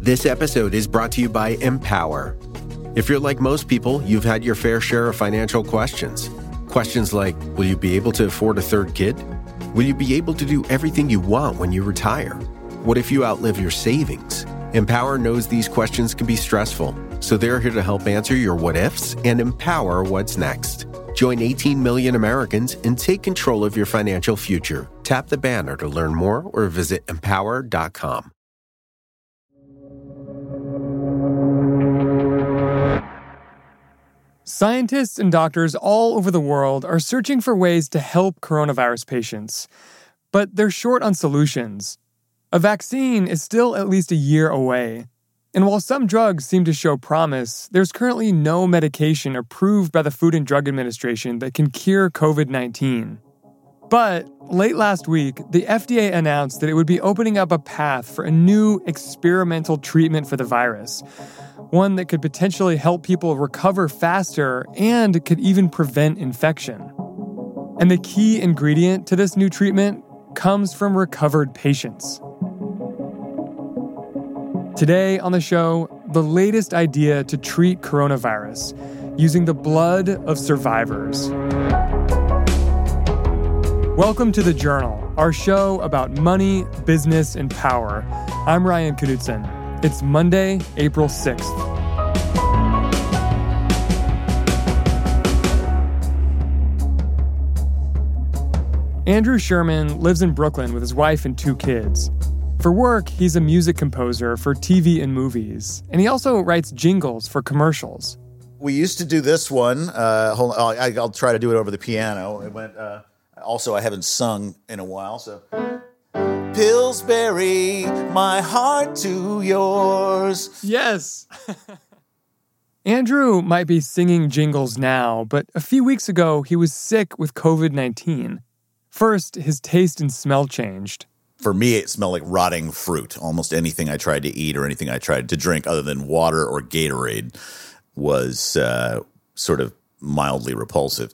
This episode is brought to you by Empower. If you're like most people, you've had your fair share of financial questions. Questions like, will you be able to afford a third kid? Will you be able to do everything you want when you retire? What if you outlive your savings? Empower knows these questions can be stressful, so they're here to help answer your what-ifs and empower what's next. Join 18 million Americans and take control of your financial future. Tap the banner to learn more or visit empower.com. Scientists and doctors all over the world are searching for ways to help coronavirus patients, but they're short on solutions. A vaccine is still at least a year away, and while some drugs seem to show promise, there's currently no medication approved by the Food and Drug Administration that can cure COVID-19. But late last week, the FDA announced that it would be opening up a path for a new experimental treatment for the virus, one that could potentially help people recover faster and could even prevent infection. And the key ingredient to this new treatment comes from recovered patients. Today on the show, the latest idea to treat coronavirus using the blood of survivors. Welcome to The Journal, our show about money, business, and power. I'm Ryan Knudsen. It's Monday, April 6th. Andrew Sherman lives in Brooklyn with his wife and 2 kids. For work, he's a music composer for TV and movies, and he also writes jingles for commercials. We used to do this one. Hold on, I'll try to do it over the piano. It went. Also, I haven't sung in a while, so. Pillsbury, my heart to yours. Yes! Andrew might be singing jingles now, but a few weeks ago, he was sick with COVID-19. First, his taste and smell changed. For me, it smelled like rotting fruit. Almost anything I tried to eat or anything I tried to drink other than water or Gatorade was sort of mildly repulsive.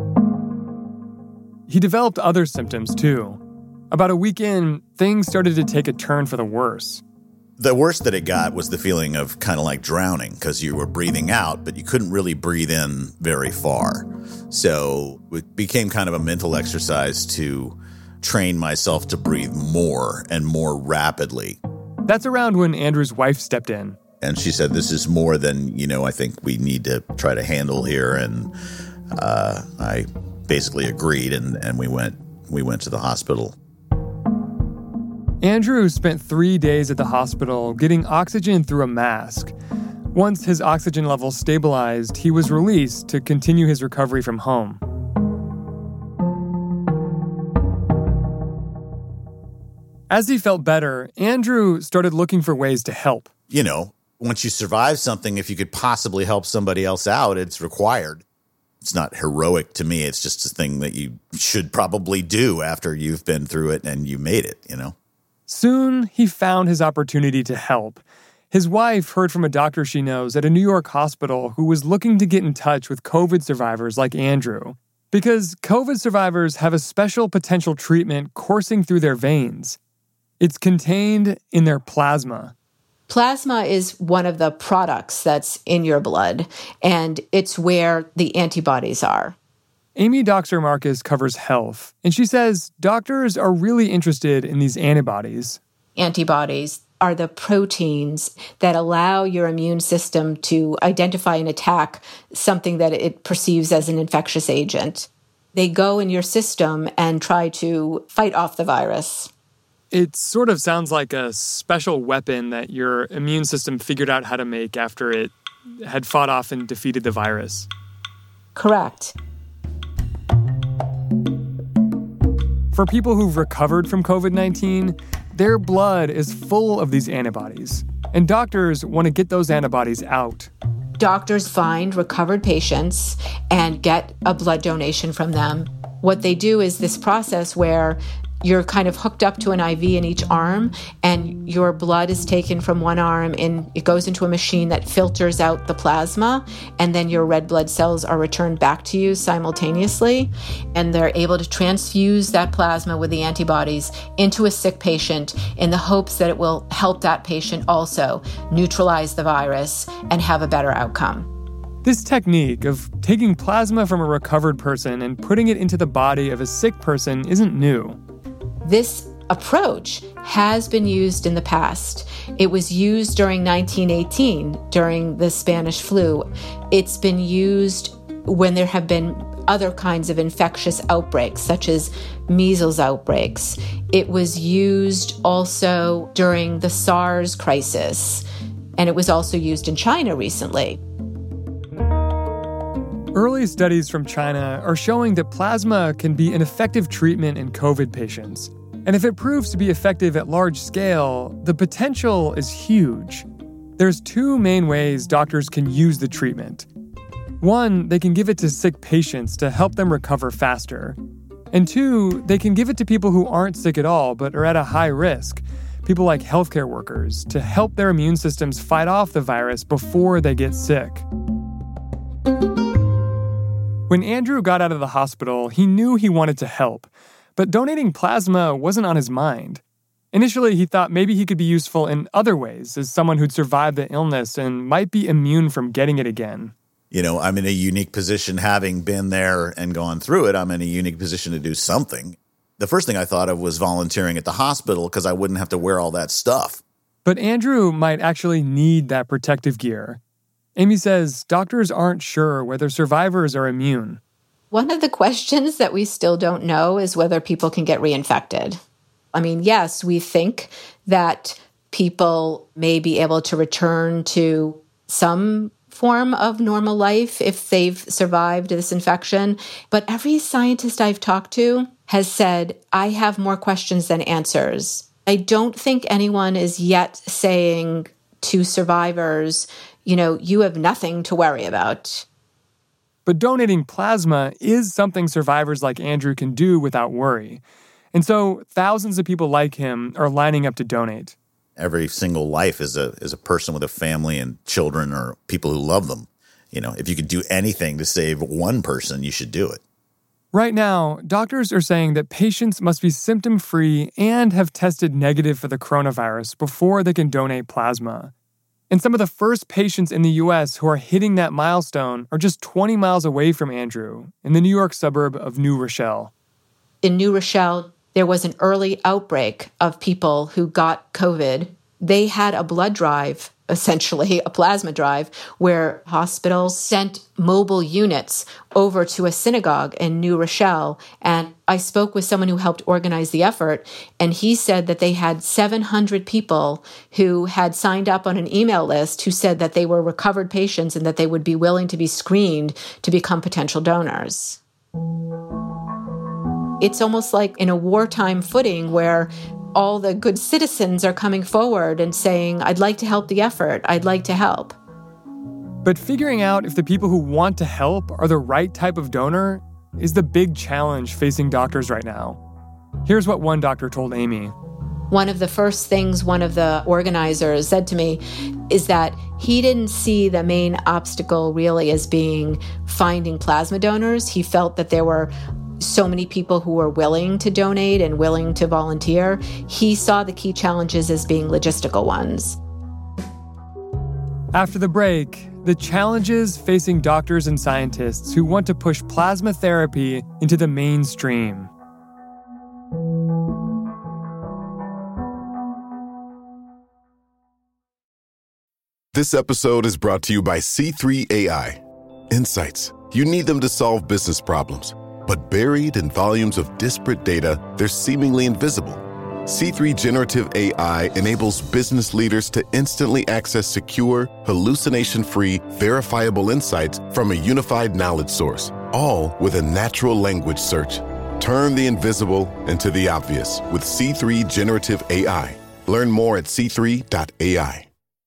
He developed other symptoms, too. About a week in, things started to take a turn for the worse. The worst that it got was the feeling of kind of like drowning because you were breathing out, but you couldn't really breathe in very far. So it became kind of a mental exercise to train myself to breathe more and more rapidly. That's around when Andrew's wife stepped in. And she said, this is more than, I think we need to try to handle here. And I basically agreed, and we went to the hospital. Andrew spent 3 days at the hospital getting oxygen through a mask. Once his oxygen levels stabilized, he was released to continue his recovery from home. As he felt better, Andrew started looking for ways to help. Once you survive something, if you could possibly help somebody else out, it's required. It's not heroic to me. It's just a thing that you should probably do after you've been through it and you made it, Soon, he found his opportunity to help. His wife heard from a doctor she knows at a New York hospital who was looking to get in touch with COVID survivors like Andrew, because COVID survivors have a special potential treatment coursing through their veins. It's contained in their plasma. Plasma is one of the products that's in your blood, and it's where the antibodies are. Amy Doxer Marcus covers health, and she says doctors are really interested in these antibodies. Antibodies are the proteins that allow your immune system to identify and attack something that it perceives as an infectious agent. They go in your system and try to fight off the virus. It sort of sounds like a special weapon that your immune system figured out how to make after it had fought off and defeated the virus. Correct. For people who've recovered from COVID-19, their blood is full of these antibodies, and doctors want to get those antibodies out. Doctors find recovered patients and get a blood donation from them. What they do is this process where You're kind of hooked up to an IV in each arm, and your blood is taken from one arm and it goes into a machine that filters out the plasma, and then your red blood cells are returned back to you simultaneously, and they're able to transfuse that plasma with the antibodies into a sick patient in the hopes that it will help that patient also neutralize the virus and have a better outcome. This technique of taking plasma from a recovered person and putting it into the body of a sick person isn't new. This approach has been used in the past. It was used during 1918, during the Spanish flu. It's been used when there have been other kinds of infectious outbreaks, such as measles outbreaks. It was used also during the SARS crisis, and it was also used in China recently. Early studies from China are showing that plasma can be an effective treatment in COVID patients. And if it proves to be effective at large scale, the potential is huge. There's two main ways doctors can use the treatment. One, they can give it to sick patients to help them recover faster. And two, they can give it to people who aren't sick at all but are at a high risk, people like healthcare workers, to help their immune systems fight off the virus before they get sick. When Andrew got out of the hospital, he knew he wanted to help, but donating plasma wasn't on his mind. Initially, he thought maybe he could be useful in other ways as someone who'd survived the illness and might be immune from getting it again. You know, I'm in a unique position, having been there and gone through it. I'm in a unique position to do something. The first thing I thought of was volunteering at the hospital because I wouldn't have to wear all that stuff. But Andrew might actually need that protective gear. Amy says doctors aren't sure whether survivors are immune. One of the questions that we still don't know is whether people can get reinfected. I mean, yes, we think that people may be able to return to some form of normal life if they've survived this infection. But every scientist I've talked to has said, I have more questions than answers. I don't think anyone is yet saying to survivors, you know, you have nothing to worry about. But donating plasma is something survivors like Andrew can do without worry. And so thousands of people like him are lining up to donate. Every single life is a person with a family and children or people who love them. You know, if you could do anything to save one person, you should do it. Right now, doctors are saying that patients must be symptom-free and have tested negative for the coronavirus before they can donate plasma. And some of the first patients in the U.S. who are hitting that milestone are just 20 miles away from Andrew, in the New York suburb of New Rochelle. In New Rochelle, there was an early outbreak of people who got COVID. They had a blood drive, essentially a plasma drive, where hospitals sent mobile units over to a synagogue in New Rochelle. And I spoke with someone who helped organize the effort, and he said that they had 700 people who had signed up on an email list who said that they were recovered patients and that they would be willing to be screened to become potential donors. It's almost like in a wartime footing where all the good citizens are coming forward and saying, I'd like to help the effort. I'd like to help. But figuring out if the people who want to help are the right type of donor is the big challenge facing doctors right now. Here's what one doctor told Amy. One of the first things one of the organizers said to me is that he didn't see the main obstacle really as being finding plasma donors. He felt that there were so many people who were willing to donate and willing to volunteer. He saw the key challenges as being logistical ones. After the break, the challenges facing doctors and scientists who want to push plasma therapy into the mainstream. This episode is brought to you by C3 AI. Insights. You need them to solve business problems. But buried in volumes of disparate data, they're seemingly invisible. C3 Generative AI enables business leaders to instantly access secure, hallucination-free, verifiable insights from a unified knowledge source, all with a natural language search. Turn the invisible into the obvious with C3 Generative AI. Learn more at c3.ai.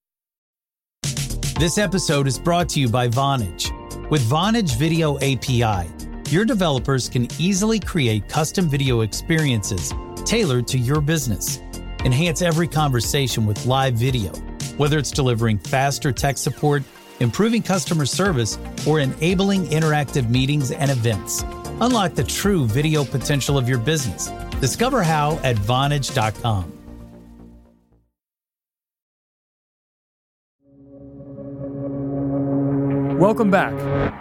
This episode is brought to you by Vonage. With Vonage Video API, your developers can easily create custom video experiences tailored to your business. Enhance every conversation with live video, whether it's delivering faster tech support, improving customer service, or enabling interactive meetings and events. Unlock the true video potential of your business. Discover how at Vonage.com. Welcome back.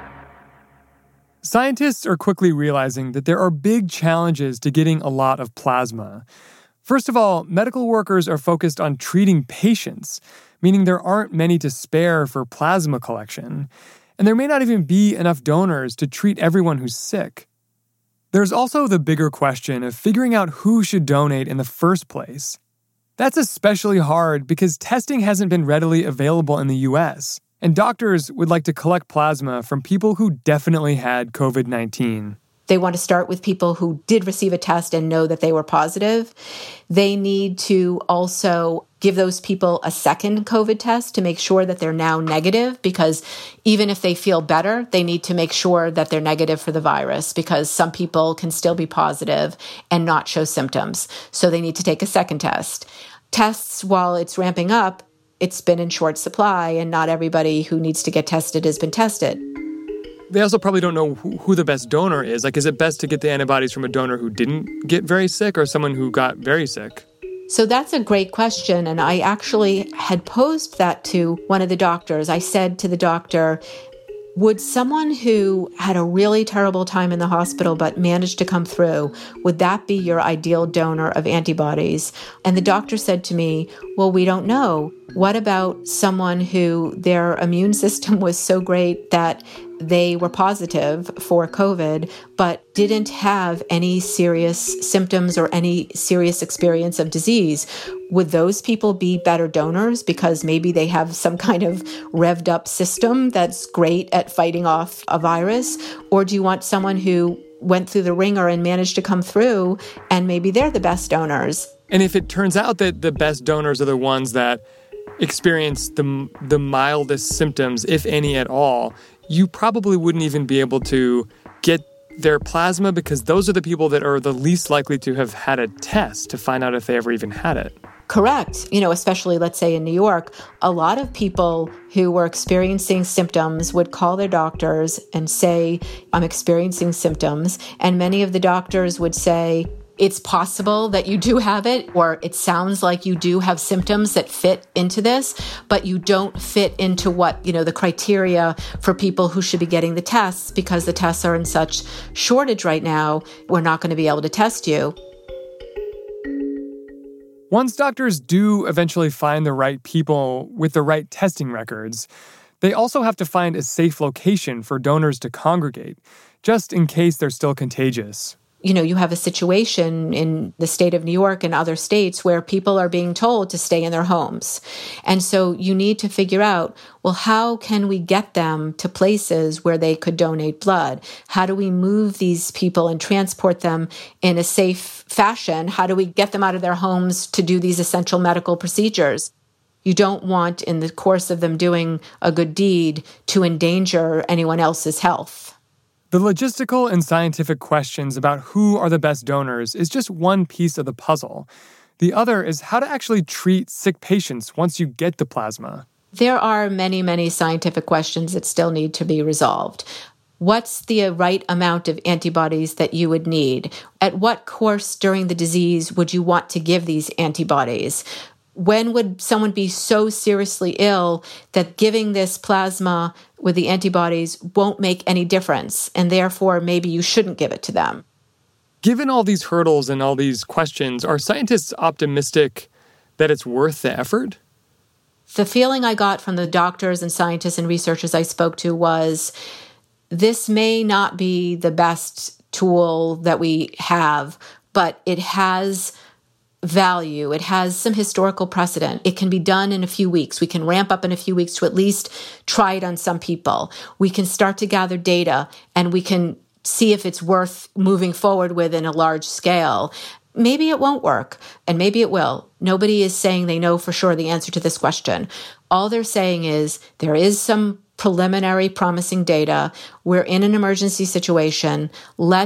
Scientists are quickly realizing that there are big challenges to getting a lot of plasma. First of all, medical workers are focused on treating patients, meaning there aren't many to spare for plasma collection, and there may not even be enough donors to treat everyone who's sick. There's also the bigger question of figuring out who should donate in the first place. That's especially hard because testing hasn't been readily available in the US, and doctors would like to collect plasma from people who definitely had COVID-19. They want to start with people who did receive a test and know that they were positive. They need to also give those people a second COVID test to make sure that they're now negative, because even if they feel better, they need to make sure that they're negative for the virus, because some people can still be positive and not show symptoms. So they need to take a second test. Tests, while it's ramping up, it's been in short supply, and not everybody who needs to get tested has been tested. They also probably don't know who the best donor is. Like, is it best to get the antibodies from a donor who didn't get very sick or someone who got very sick? So that's a great question. And I actually had posed that to one of the doctors. I said to the doctor, would someone who had a really terrible time in the hospital but managed to come through, would that be your ideal donor of antibodies? And the doctor said to me, well, we don't know. What about someone who their immune system was so great that they were positive for COVID, but didn't have any serious symptoms or any serious experience of disease? Would those people be better donors because maybe they have some kind of revved up system that's great at fighting off a virus? Or do you want someone who went through the ringer and managed to come through and maybe they're the best donors? And if it turns out that the best donors are the ones that experience the mildest symptoms, if any at all, you probably wouldn't even be able to get their plasma because those are the people that are the least likely to have had a test to find out if they ever even had it. Correct. Especially, let's say in New York, a lot of people who were experiencing symptoms would call their doctors and say, I'm experiencing symptoms. And many of the doctors would say, it's possible that you do have it, or it sounds like you do have symptoms that fit into this, but you don't fit into what, the criteria for people who should be getting the tests, because the tests are in such shortage right now, we're not going to be able to test you. Once doctors do eventually find the right people with the right testing records, they also have to find a safe location for donors to congregate, just in case they're still contagious. You have a situation in the state of New York and other states where people are being told to stay in their homes. And so you need to figure out, well, how can we get them to places where they could donate blood? How do we move these people and transport them in a safe fashion? How do we get them out of their homes to do these essential medical procedures? You don't want, in the course of them doing a good deed, to endanger anyone else's health. The logistical and scientific questions about who are the best donors is just one piece of the puzzle. The other is how to actually treat sick patients once you get the plasma. There are many, many scientific questions that still need to be resolved. What's the right amount of antibodies that you would need? At what course during the disease would you want to give these antibodies? When would someone be so seriously ill that giving this plasma with the antibodies won't make any difference, and therefore maybe you shouldn't give it to them? Given all these hurdles and all these questions, are scientists optimistic that it's worth the effort? The feeling I got from the doctors and scientists and researchers I spoke to was, this may not be the best tool that we have, but it has value. It has some historical precedent. It can be done in a few weeks. We can ramp up in a few weeks to at least try it on some people. We can start to gather data and we can see if it's worth moving forward with in a large scale. Maybe it won't work, and maybe it will. Nobody is saying they know for sure the answer to this question. All they're saying is there is some preliminary promising data. We're in an emergency situation. Let's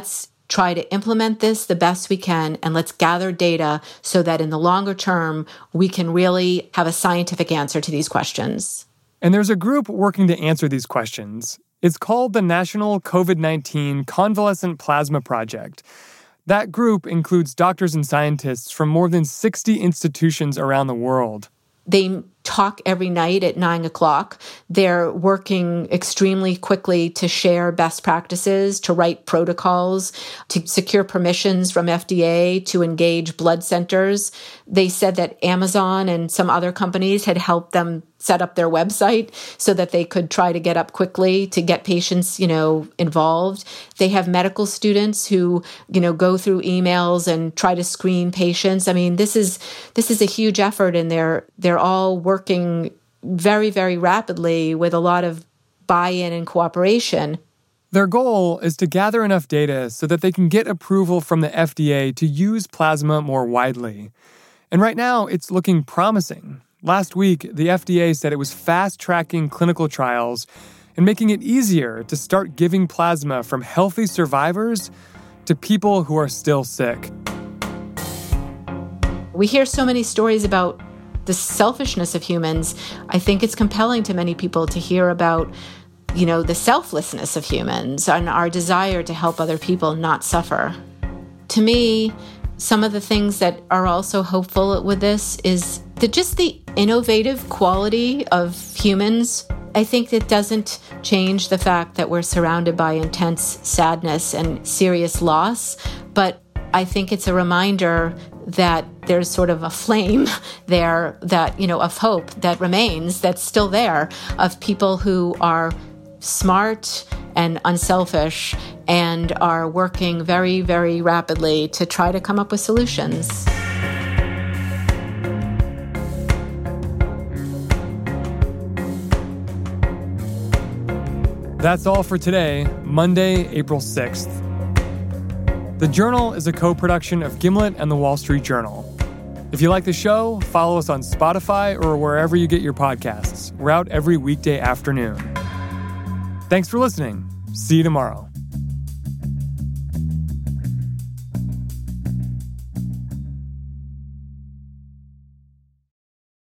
try to implement this the best we can, and let's gather data so that in the longer term, we can really have a scientific answer to these questions. And there's a group working to answer these questions. It's called the National COVID-19 Convalescent Plasma Project. That group includes doctors and scientists from more than 60 institutions around the world. They talk every night at 9 o'clock. They're working extremely quickly to share best practices, to write protocols, to secure permissions from FDA, to engage blood centers. They said that Amazon and some other companies had helped them set up their website so that they could try to get up quickly to get patients, involved. They have medical students who, go through emails and try to screen patients. I mean, this is a huge effort, and they're all working very, very rapidly with a lot of buy-in and cooperation. Their goal is to gather enough data so that they can get approval from the FDA to use plasma more widely. And right now, it's looking promising. Last week, the FDA said it was fast-tracking clinical trials and making it easier to start giving plasma from healthy survivors to people who are still sick. We hear so many stories about the selfishness of humans. I think it's compelling to many people to hear about, the selflessness of humans and our desire to help other people not suffer. To me, some of the things that are also hopeful with this is just the innovative quality of humans. I think it doesn't change the fact that we're surrounded by intense sadness and serious loss, but I think it's a reminder that there's sort of a flame there that, of hope that remains, that's still there, of people who are smart and unselfish and are working very, very rapidly to try to come up with solutions. That's all for today, Monday, April 6th. The Journal is a co-production of Gimlet and The Wall Street Journal. If you like the show, follow us on Spotify or wherever you get your podcasts. We're out every weekday afternoon. Thanks for listening. See you tomorrow.